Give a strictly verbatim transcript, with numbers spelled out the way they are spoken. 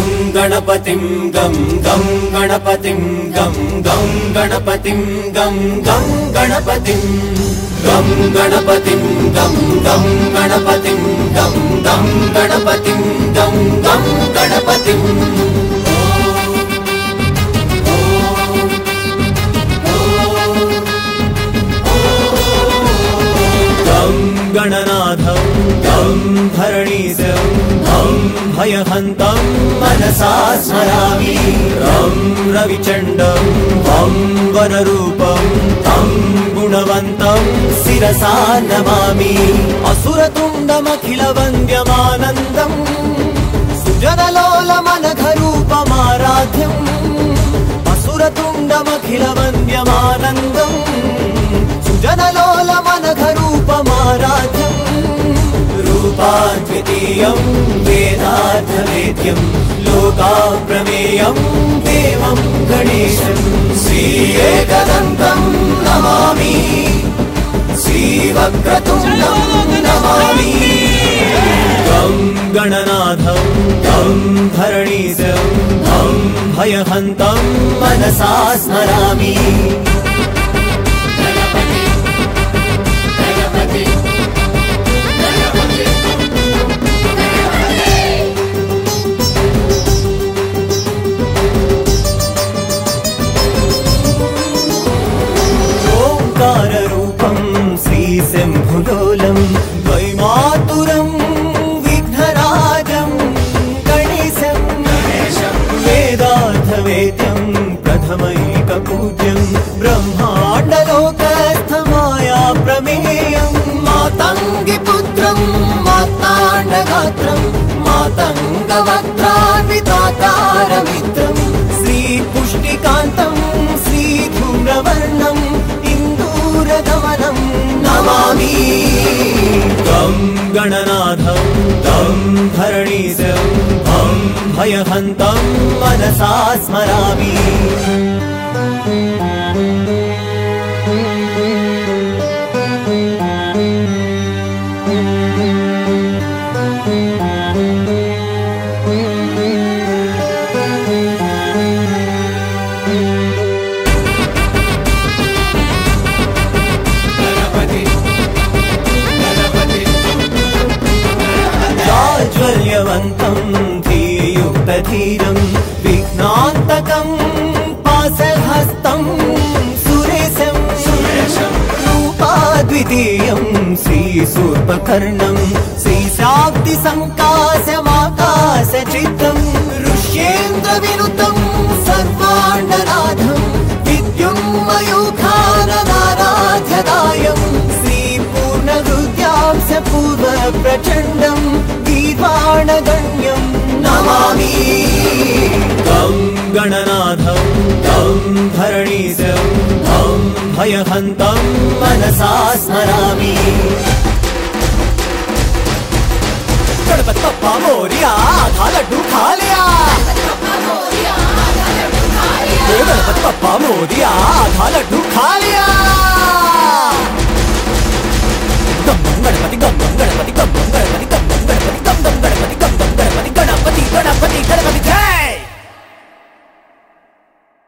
गणपतिं गं गं गणपतिं गं गं गणपतिं गं गं गणपतिं गं गणपतिं गं गं गणपतिं गं गं गणपतिं गं गं गणपतिं गणनाथं गं धरणीशं गं भयहन्तं मनसा स्मरामि रं रविचण्डं वं वनरूपं तं गुणवन्तं शिरसा नमामि असुरतुण्डमखिलवन्द्यमानन्दं सुजनलोलमनघरूपमाराध्यम् असुरतुण्डमखिलवन्द्यमानन्दं सुजनलोलमनघरूपमाराध्यम् रूपाद्वितीयं वेदार्थवेद्यं लोकाप्रमेयं देवं गणेशं श्रीएकदन्तं नमामि श्रीवक्रतुण्डं नमामि गं गणनाथं गं धरणीशं गं भयहन्तं मनसा स्मरामि शम्भुलोलं वैमातुरं विघ्नराजं गणेशं वेदार्थवेद्यं प्रथमैकपूज्यं ब्रह्माण्डलोकस्थमाया प्रमेयं मातङ्गिपुत्रं माताण्डगात्रं मातङ्गवक्त्रान्विताकारमित्रं श्रीपुष्टिकान्तं श्रीधूम्रवर्णम् इन्दूरगमनं नमामि गं गणनाथं गं धरणीशं गं भयहन्तं मनसा स्मरामि ज्वल्यवन्तं धीयुक्तधीरं विघ्नान्तकं पाशहस्तं सुरेशं रूपाद्वितीयं श्रीशूर्पकर्णं श्रीशाब्दिसङ्काशमाकाशचित्रं ऋष्येन्द्रविनुतं सर्वाण्डनाथं विद्युन्मयूखाननाराध्यदायं श्रीपूर्णहृद्यां स पूर्वप्रचण्डं दीवाणगण्यं नमामि गं गणनाथं गं धरणीशं गं भयहन्तं मनसा स्मरामि गणपति बप्पा मोरिया आधा लड्डू खा लिया गणपति बप्पा मोरिया आधा लड्डू खा लिया।